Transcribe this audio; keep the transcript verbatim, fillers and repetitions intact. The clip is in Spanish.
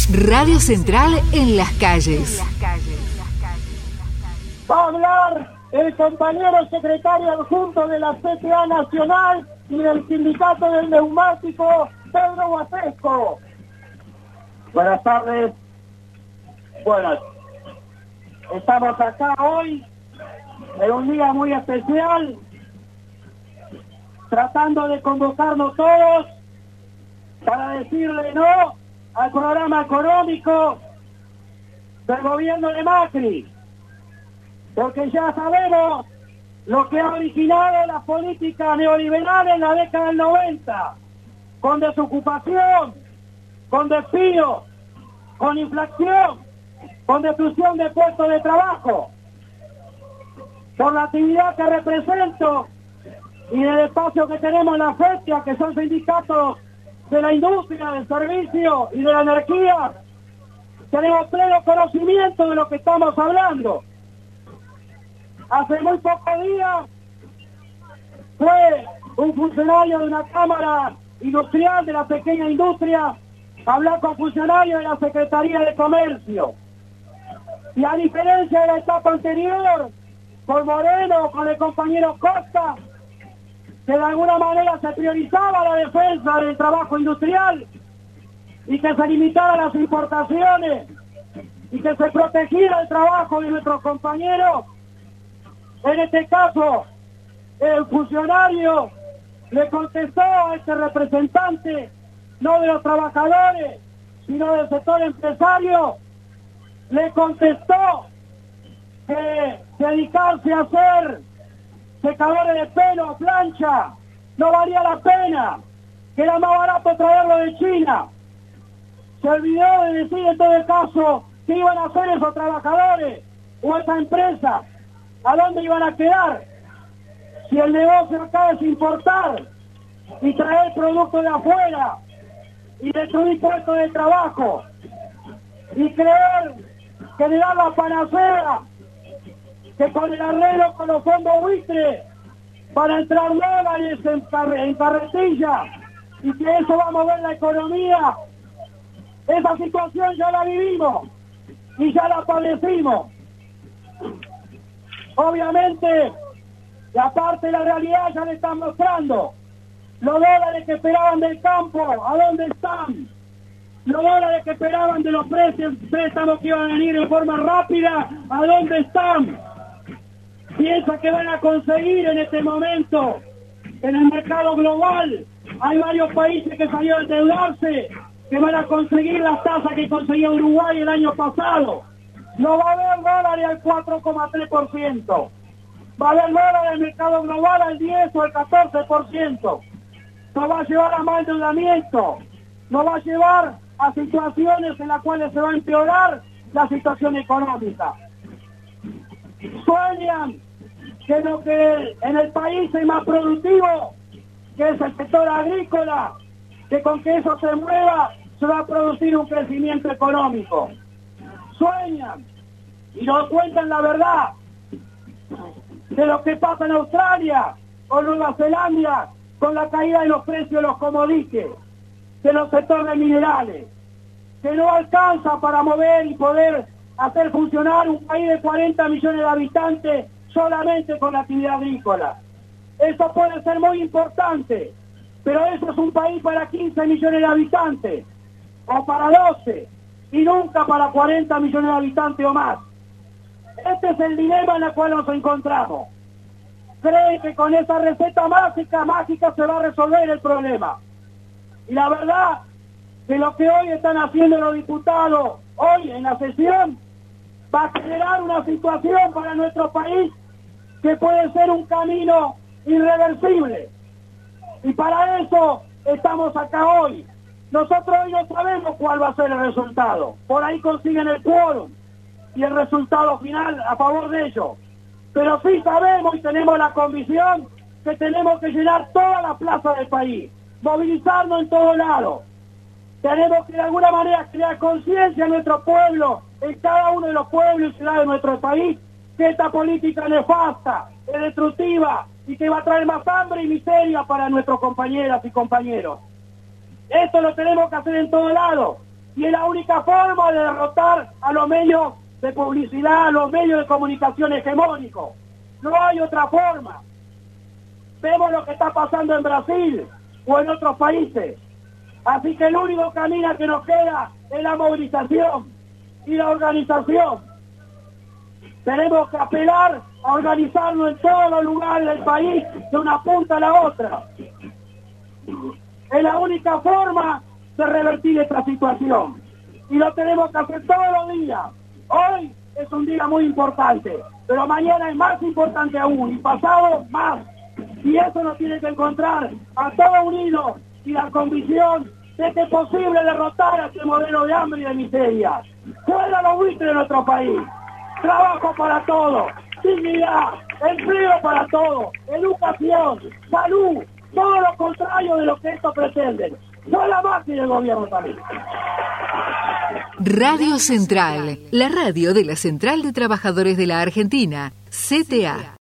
Radio Central en las calles. Va a hablar el compañero secretario adjunto de la C T A Nacional y del Sindicato del Neumático, Pedro Guasesco. Buenas tardes. Bueno, estamos acá hoy en un día muy especial, tratando de convocarnos todos para decirle no al programa económico del gobierno de Macri, porque ya sabemos lo que ha originado la política neoliberal en la década del noventa, con desocupación, con despido, con inflación, con destrucción de puestos de trabajo. Por la actividad que represento y del espacio que tenemos en la FESIA, que son sindicatos de la industria, del servicio y de la energía, tenemos pleno conocimiento de lo que estamos hablando. Hace muy pocos días fue un funcionario de una cámara industrial de la pequeña industria a hablar con funcionarios de la Secretaría de Comercio. Y a diferencia de la etapa anterior, con Moreno o con el compañero Costa, que de alguna manera se priorizaba la defensa del trabajo industrial y que se limitaran las importaciones y que se protegiera el trabajo de nuestros compañeros, en este caso el funcionario le contestó a este representante, no de los trabajadores, sino del sector empresario, le contestó que dedicarse a hacer secadores de pelo, plancha, no valía la pena, que era más barato traerlo de China. Se olvidó de decir en todo caso qué iban a hacer esos trabajadores o esa empresa, a dónde iban a quedar, si el negocio acá es importar y traer productos de afuera y destruir puestos de trabajo y creer que le dan la panacea, que con el arreglo con los fondos buitres para entrar dólares en, carre, en carretilla y que eso va a mover la economía. Esa situación ya la vivimos y ya la padecimos. Obviamente, la parte de la realidad ya le están mostrando. Los dólares que esperaban del campo, ¿a dónde están? Los dólares que esperaban de los precios, préstamos que iban a venir en forma rápida, ¿a dónde están? Piensa que van a conseguir en este momento, en el mercado global, hay varios países que salieron a endeudarse, que van a conseguir las tasas que conseguía Uruguay el año pasado. No va a haber dólares al cuatro coma tres por ciento. Va a haber dólares en el mercado global al diez o al catorce por ciento. No va a llevar a más endeudamiento. No va a llevar a situaciones en las cuales se va a empeorar la situación económica. Sueñan que lo que en el país es más productivo, que es el sector agrícola, que con que eso se mueva se va a producir un crecimiento económico. Sueñan y no cuentan la verdad de lo que pasa en Australia o Nueva Zelanda con la caída de los precios de los commodities, de los sectores minerales, que no alcanza para mover y poder hacer funcionar un país de cuarenta millones de habitantes solamente con la actividad agrícola. Eso puede ser muy importante, pero eso es un país para quince millones de habitantes, o para doce, y nunca para cuarenta millones de habitantes o más. Este es el dilema en el cual nos encontramos. Creen que con esa receta mágica, mágica se va a resolver el problema. Y la verdad que lo que hoy están haciendo los diputados, hoy en la sesión, va a generar una situación para nuestro país que puede ser un camino irreversible. Y para eso estamos acá hoy. Nosotros hoy no sabemos cuál va a ser el resultado. Por ahí consiguen el quórum y el resultado final a favor de ellos. Pero sí sabemos y tenemos la convicción que tenemos que llenar toda la plaza del país, movilizarnos en todos lados. Tenemos que de alguna manera crear conciencia en nuestro pueblo, en cada uno de los pueblos y ciudades de nuestro país, que esta política nefasta, es destructiva y que va a traer más hambre y miseria para nuestros compañeras y compañeros. Esto lo tenemos que hacer en todos lados. Y es la única forma de derrotar a los medios de publicidad, a los medios de comunicación hegemónicos. No hay otra forma. Vemos lo que está pasando en Brasil o en otros países. Así que el único camino que nos queda es la movilización y la organización. Tenemos que apelar a organizarnos en todos los lugares del país, de una punta a la otra. Es la única forma de revertir esta situación. Y lo tenemos que hacer todos los días. Hoy es un día muy importante, pero mañana es más importante aún, y pasado más. Y eso nos tiene que encontrar a todos unidos y la convicción de que es posible derrotar a este modelo de hambre y de miseria. Fuera los buitres de nuestro país. Trabajo para todos, dignidad, empleo para todos, educación, salud, todo lo contrario de lo que esto pretende. No la máquina del gobierno también. Radio Central, la radio de la Central de Trabajadores de la Argentina, C T A.